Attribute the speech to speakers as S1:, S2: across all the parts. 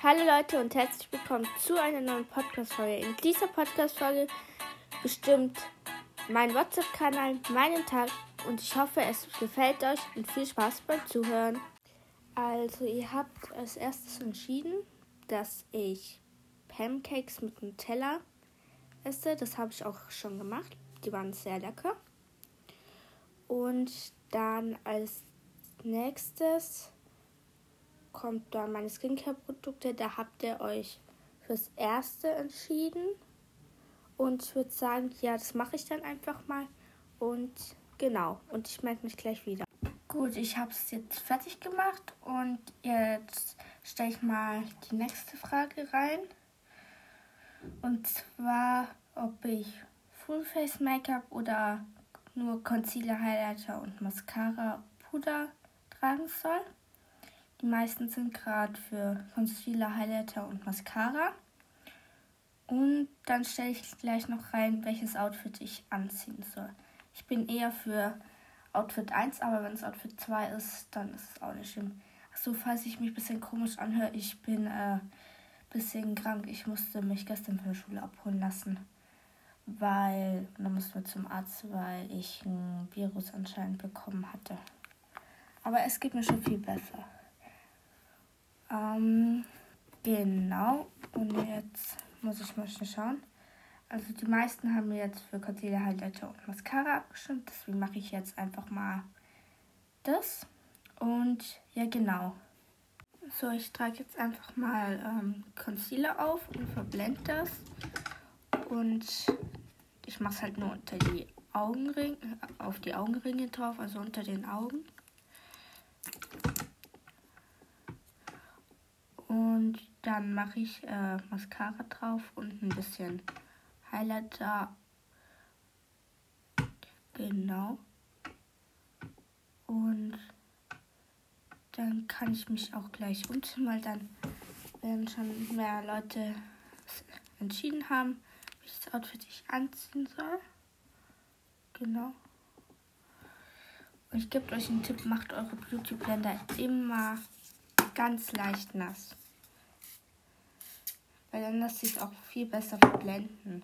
S1: Hallo Leute und herzlich willkommen zu einer neuen Podcast-Folge. In dieser Podcast-Folge bestimmt mein WhatsApp-Kanal meinen Tag und ich hoffe, es gefällt euch und viel Spaß beim Zuhören. Also ihr habt als erstes entschieden, dass ich Pancakes mit Nutella esse. Das habe ich auch schon gemacht. Die waren sehr lecker. Und dann als nächstes kommt dann meine Skincare-Produkte. Da habt ihr euch fürs Erste entschieden. Und ich würde sagen, ja, das mache ich dann einfach mal. Und genau, und ich melde mich gleich wieder. Gut, ich habe es jetzt fertig gemacht. Und jetzt stelle ich mal die nächste Frage rein. Und zwar, ob ich Full-Face Make-up oder nur Concealer, Highlighter und Mascara, Puder tragen soll. Die meisten sind gerade für Concealer, Highlighter und Mascara. Und dann stelle ich gleich noch rein, welches Outfit ich anziehen soll. Ich bin eher für Outfit 1, aber wenn es Outfit 2 ist, dann ist es auch nicht schlimm. Achso, falls ich mich ein bisschen komisch anhöre, ich bin ein bisschen krank. Ich musste mich gestern von der Schule abholen lassen. Dann mussten wir zum Arzt, weil ich ein Virus anscheinend bekommen hatte. Aber es geht mir schon viel besser. Genau. Und jetzt muss ich mal schnell schauen. Also die meisten haben mir jetzt für Concealer, Highlighter und Mascara abgestimmt. Deswegen mache ich jetzt einfach mal das. Und ja, genau. So, ich trage jetzt einfach mal Concealer auf und verblende das. Und ich mache es halt nur unter die Augenringe, auf die Augenringe drauf, also unter den Augen. Und dann mache ich Mascara drauf und ein bisschen Highlighter. Genau. Und dann kann ich mich auch gleich umziehen, weil dann werden schon mehr Leute entschieden haben, welches Outfit ich anziehen soll. Genau. Und ich gebe euch einen Tipp, macht eure Beauty-Blender immer ganz leicht nass. Weil dann lässt sich auch viel besser verblenden.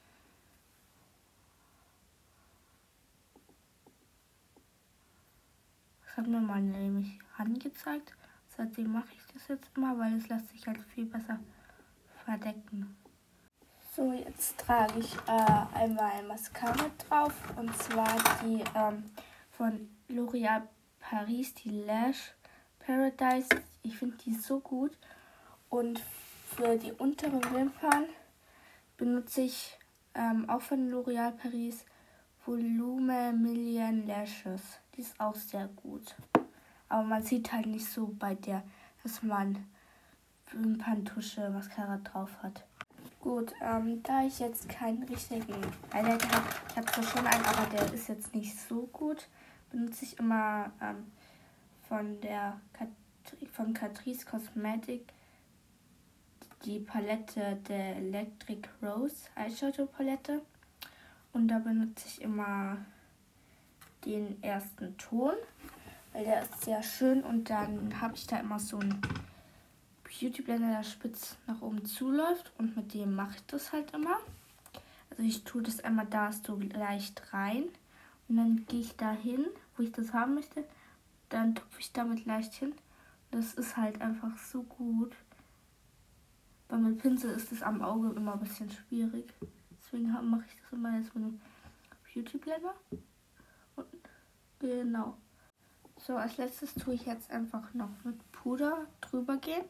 S1: Das hat mir mal nämlich angezeigt. Seitdem mache ich das jetzt immer, weil es lässt sich halt viel besser verdecken. So, jetzt trage ich einmal Mascara drauf. Und zwar die von L'Oréal Paris, die Lash Paradise. Ich finde die so gut. Und für die unteren Wimpern benutze ich auch von L'Oréal Paris Volume Million Lashes. Die ist auch sehr gut. Aber man sieht halt nicht so bei der, dass man Wimperntusche Mascara drauf hat. Gut, da ich jetzt keinen richtigen Highlighter habe, ich habe zwar schon einen, aber der ist jetzt nicht so gut, benutze ich immer von Catrice Cosmetic die Palette der Electric Rose Eyeshadow Palette. Und da benutze ich immer den ersten Ton, weil der ist sehr schön. Und dann habe ich da immer so einen Beauty Blender, der spitz nach oben zuläuft. Und mit dem mache ich das halt immer. Also ich tue das einmal da so leicht rein. Und dann gehe ich da hin, wo ich das haben möchte. Dann tupfe ich damit leicht hin. Das ist halt einfach so gut. Weil mit Pinsel ist es am Auge immer ein bisschen schwierig. Deswegen mache ich das immer jetzt mit einem Beauty Blender. Und genau. So, als letztes tue ich jetzt einfach noch mit Puder drüber gehen.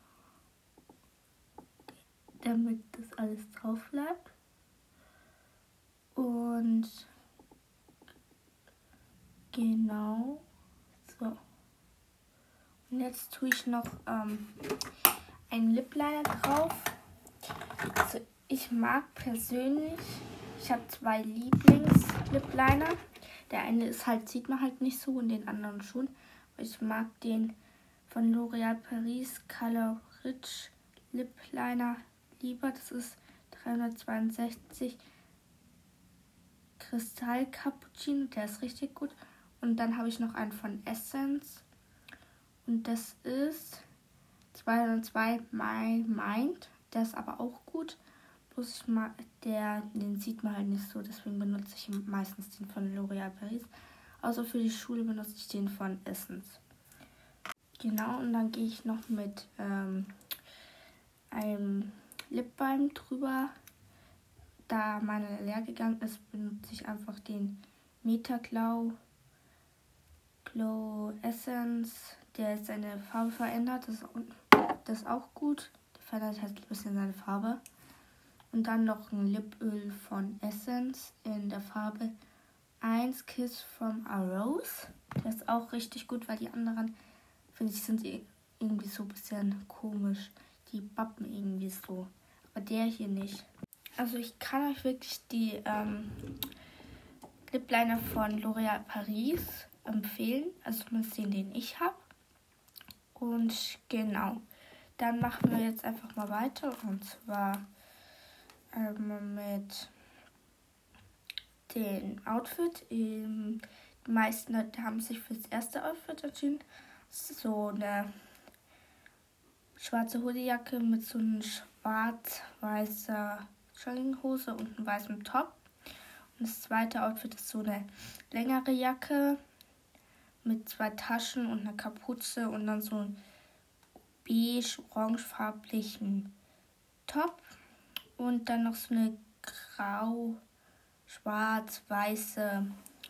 S1: Damit das alles drauf bleibt. Und genau. So. Und jetzt tue ich noch einen Lip Liner drauf. Also ich mag persönlich, ich habe 2 Lieblings-Lip Liner. Der eine ist halt, sieht man halt nicht so und den anderen schon. Ich mag den von L'Oréal Paris Color Rich Lip Liner lieber. Das ist 362 Kristall Cappuccino. Der ist richtig gut. Und dann habe ich noch einen von Essence. Und das ist 202 My Mind. Der ist aber auch gut. Bloß den sieht man halt nicht so. Deswegen benutze ich meistens den von L'Oréal Paris. Außer für die Schule benutze ich den von Essence. Genau, und dann gehe ich noch mit einem Lip Balm drüber. Da meine leer gegangen ist, benutze ich einfach den Metaglow Essence. Der jetzt seine Farbe verändert. Das ist auch gut. Der verändert halt ein bisschen seine Farbe. Und dann noch ein Lipöl von Essence in der Farbe 1 Kiss from a Rose. Der ist auch richtig gut, weil die anderen, finde ich, sind irgendwie so ein bisschen komisch. Die bappen irgendwie so. Aber der hier nicht. Also ich kann euch wirklich die Lip Liner von L'Oréal Paris empfehlen. Also zumindest den ich habe. Und genau. Dann machen wir jetzt einfach mal weiter. Und zwar mit dem Outfit. Die meisten Leute haben sich für das erste Outfit entschieden. So eine schwarze Hoodiejacke mit so einer schwarz-weißer Jogginghose und einem weißen Top. Und das zweite Outfit ist so eine längere Jacke mit 2 Taschen und einer Kapuze und dann so ein beige-orangefarblichen Top. Und dann noch so eine grau-schwarz-weiße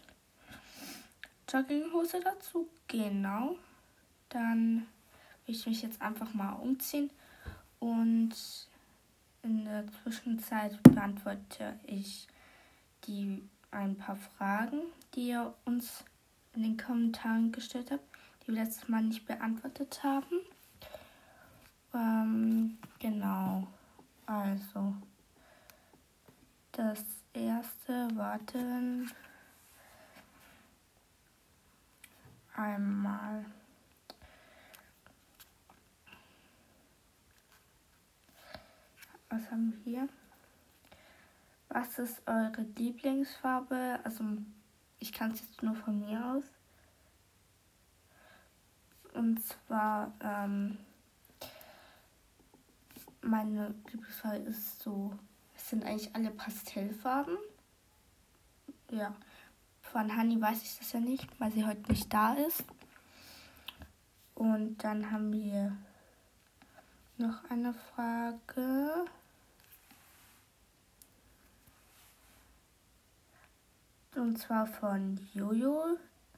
S1: Jogginghose dazu. Genau. Dann will ich mich jetzt einfach mal umziehen. Und in der Zwischenzeit beantworte ich ein paar Fragen, die ihr uns in den Kommentaren gestellt habt, die wir letztes Mal nicht beantwortet haben. Genau. Also, das erste, warten. Einmal. Was haben wir hier? Was ist eure Lieblingsfarbe? Also, ich kann es jetzt nur von mir aus. Und zwar, meine Lieblingsfarbe ist so, es sind eigentlich alle Pastellfarben. Ja, von Hani weiß ich das ja nicht, weil sie heute nicht da ist. Und dann haben wir noch eine Frage. Und zwar von Jojo.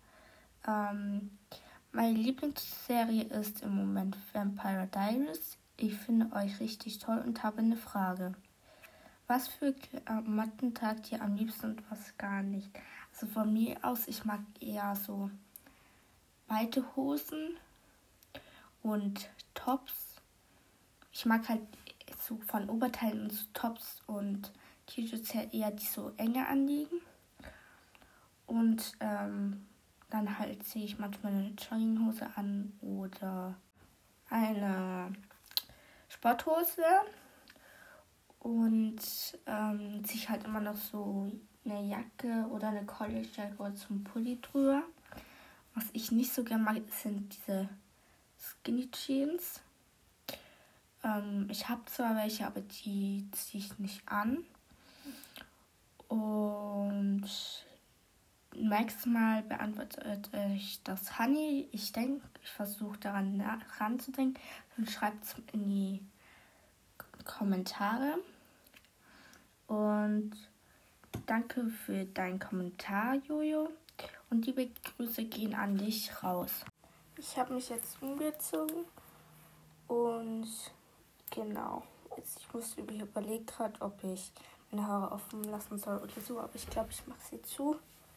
S1: Meine Lieblingsserie ist im Moment Vampire Diaries. Ich finde euch richtig toll und habe eine Frage. Was für Klamotten tragt ihr am liebsten und was gar nicht? Also von mir aus, ich mag eher so weite Hosen und Tops. Ich mag halt so von Oberteilen und so Tops und T-Shirts her eher die so enge anliegen. Und dann halt ziehe ich manchmal eine Jogginghose an oder eine Sporthose. Und ziehe ich halt immer noch so eine Jacke oder eine Collegejacke oder zum Pulli drüber. Was ich nicht so gerne mag, sind diese Skinny Jeans. Ich habe zwar welche, aber die ziehe ich nicht an. Und nächstes Mal beantwortet euch das Hani. Ich versuche daran ranzudenken. Dann schreibt es in die Kommentare. Und danke für deinen Kommentar, Jojo. Und liebe Grüße gehen an dich raus. Ich habe mich jetzt umgezogen. Und genau. Ich überlege gerade, ob ich meine Haare offen lassen soll oder so. Aber ich glaube, ich mache sie zu.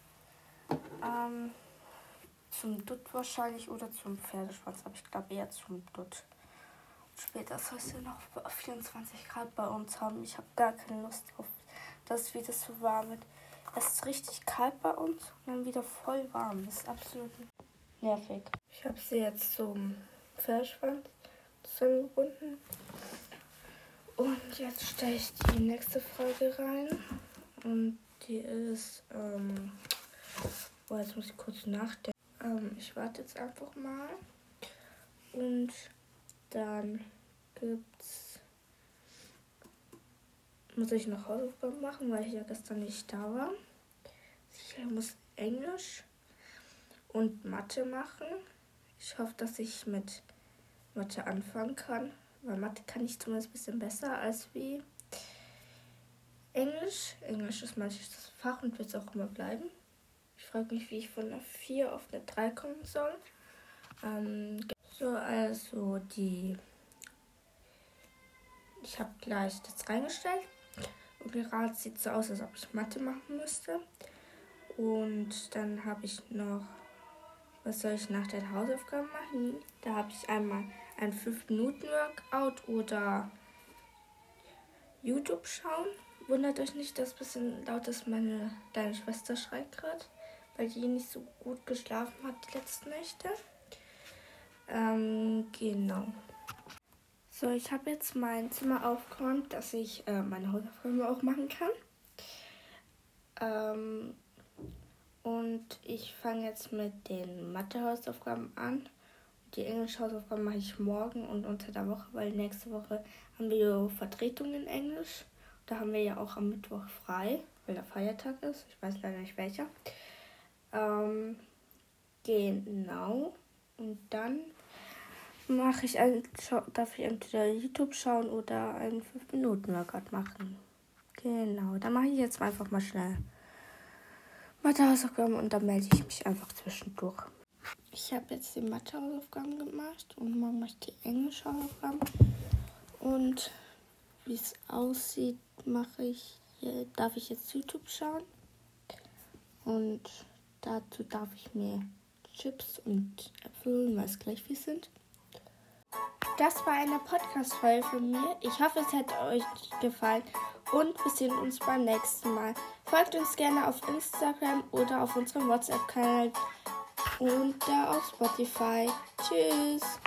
S1: Zum Dutt wahrscheinlich oder zum Pferdeschwanz. Aber ich glaube eher zum Dutt. Später soll es ja noch 24 Grad bei uns haben. Ich habe gar keine Lust drauf, dass es wieder so warm wird. Es ist richtig kalt bei uns und dann wieder voll warm. Das ist absolut nervig. Ich habe sie jetzt zum Pferdeschwanz zusammengebunden. Und jetzt stelle ich die nächste Frage rein. Und die ist, jetzt muss ich kurz nachdenken. Ich warte jetzt einfach mal. Und Dann muss ich noch Hausaufgaben machen, weil ich ja gestern nicht da war. Ich muss Englisch und Mathe machen. Ich hoffe, dass ich mit Mathe anfangen kann, weil Mathe kann ich zumindest ein bisschen besser als wie Englisch. Englisch ist manchmal das Fach und wird es auch immer bleiben. Ich frage mich, wie ich von einer 4 auf eine 3 kommen soll. Ich habe gleich das reingestellt und gerade sieht es so aus, als ob ich Mathe machen müsste. Und dann habe ich noch, was soll ich nach den Hausaufgaben machen? Da habe ich einmal ein 5-Minuten-Workout oder YouTube schauen. Wundert euch nicht, dass es ein bisschen laut ist, meine kleine Schwester schreit gerade, weil die nicht so gut geschlafen hat die letzten Nächte. Genau. So, ich habe jetzt mein Zimmer aufgeräumt, dass ich meine Hausaufgaben auch machen kann. Und ich fange jetzt mit den Mathe-Hausaufgaben an. Die Englisch-Hausaufgaben mache ich morgen und unter der Woche, weil nächste Woche haben wir Vertretung in Englisch. Da haben wir ja auch am Mittwoch frei, weil der Feiertag ist. Ich weiß leider nicht welcher. Genau. Und dann darf ich entweder YouTube schauen oder einen 5-Minuten-Workout machen. Genau. Dann mache ich jetzt einfach mal schnell Mathe-Hausaufgaben und dann melde ich mich einfach zwischendurch. Ich habe jetzt die Mathe-Hausaufgaben gemacht und morgen mache ich die Englisch-Hausaufgaben. Und wie es aussieht, darf ich jetzt YouTube schauen. Und dazu darf ich mir Chips und Äpfel holen, weil es gleich viel sind. Das war eine Podcast-Folge von mir. Ich hoffe, es hat euch gefallen und wir sehen uns beim nächsten Mal. Folgt uns gerne auf Instagram oder auf unserem WhatsApp-Kanal und auf Spotify. Tschüss!